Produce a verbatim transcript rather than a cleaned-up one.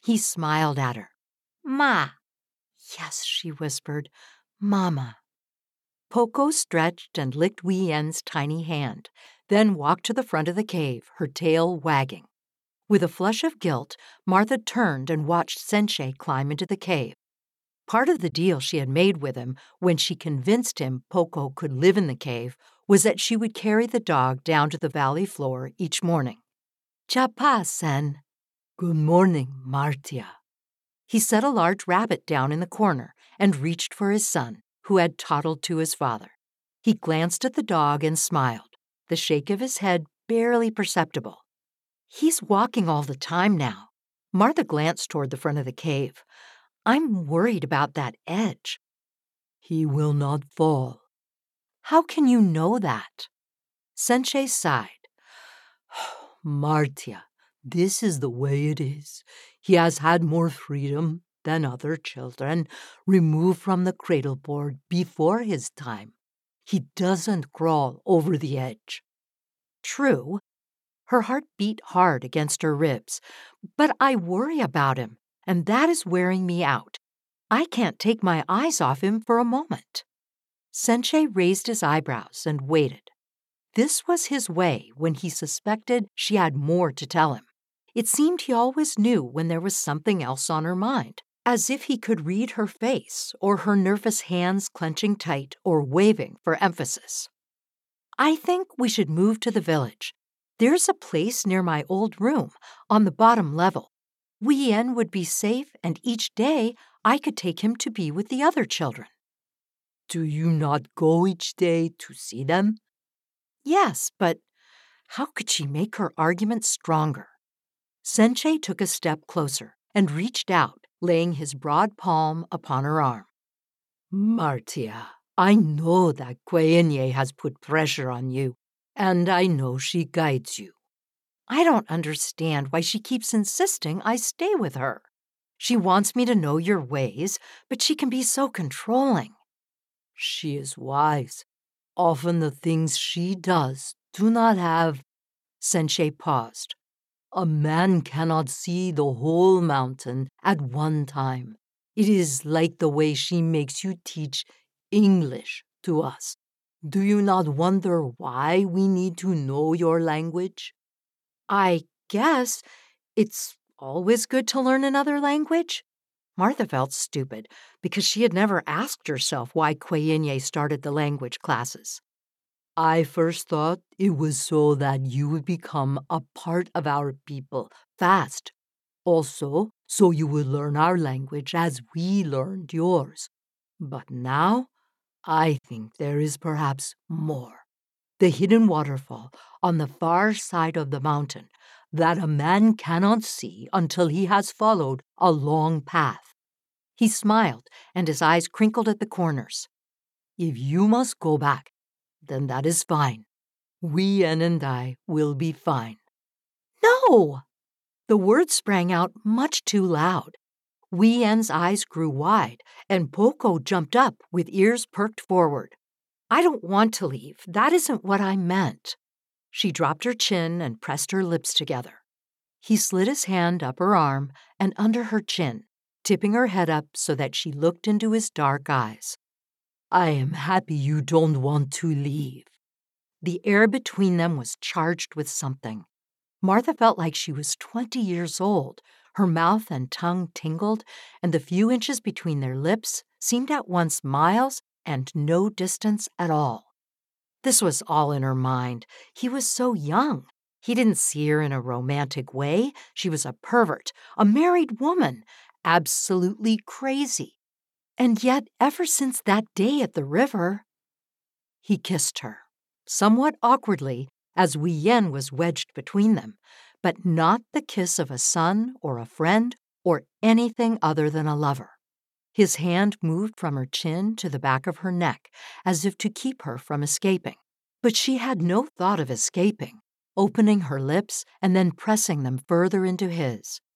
He smiled at her. Ma. Yes, she whispered. Mama. Poco stretched and licked Wee Yen's tiny hand, then walked to the front of the cave, her tail wagging. With a flush of guilt, Martha turned and watched Sensei climb into the cave. Part of the deal she had made with him when she convinced him Poco could live in the cave was that she would carry the dog down to the valley floor each morning. Chapa, Sen. Good morning, Martia. He set a large rabbit down in the corner and reached for his son, who had toddled to his father. He glanced at the dog and smiled, the shake of his head barely perceptible. He's walking all the time now. Martha glanced toward the front of the cave. I'm worried about that edge. He will not fall. How can you know that? Sensei sighed. Martia, this is the way it is. He has had more freedom than other children, removed from the cradle board before his time. He doesn't crawl over the edge. True. Her heart beat hard against her ribs. But I worry about him, and that is wearing me out. I can't take my eyes off him for a moment. Sensei raised his eyebrows and waited. This was his way when he suspected she had more to tell him. It seemed he always knew when there was something else on her mind, as if he could read her face or her nervous hands clenching tight or waving for emphasis. I think we should move to the village. There's a place near my old room, on the bottom level. Wee Yen would be safe, and each day I could take him to be with the other children. Do you not go each day to see them? Yes, but how could she make her argument stronger? Sensei took a step closer and reached out, laying his broad palm upon her arm. Martia, I know that Kweyenye has put pressure on you, and I know she guides you. I don't understand why she keeps insisting I stay with her. She wants me to know your ways, but she can be so controlling. She is wise. Often the things she does do not have... Sensei paused. A man cannot see the whole mountain at one time. It is like the way she makes you teach English to us. Do you not wonder why we need to know your language? I guess it's always good to learn another language. Martha felt stupid because she had never asked herself why Kweyenye started the language classes. I first thought it was so that you would become a part of our people fast. Also, so you would learn our language as we learned yours. But now, I think there is perhaps more. The hidden waterfall on the far side of the mountain that a man cannot see until he has followed a long path. He smiled, and his eyes crinkled at the corners. If you must go back, then that is fine. Wee Yen and I will be fine. No! The words sprang out much too loud. Wee Yen's eyes grew wide, and Poco jumped up with ears perked forward. I don't want to leave. That isn't what I meant. She dropped her chin and pressed her lips together. He slid his hand up her arm and under her chin, tipping her head up so that she looked into his dark eyes. I am happy you don't want to leave. The air between them was charged with something. Martha felt like she was twenty years old. Her mouth and tongue tingled, and the few inches between their lips seemed at once miles and no distance at all. This was all in her mind. He was so young. He didn't see her in a romantic way. She was a pervert, a married woman, absolutely crazy. And yet, ever since that day at the river, he kissed her, somewhat awkwardly, as Wee Yen was wedged between them, but not the kiss of a son or a friend or anything other than a lover. His hand moved from her chin to the back of her neck, as if to keep her from escaping. But she had no thought of escaping, opening her lips and then pressing them further into his.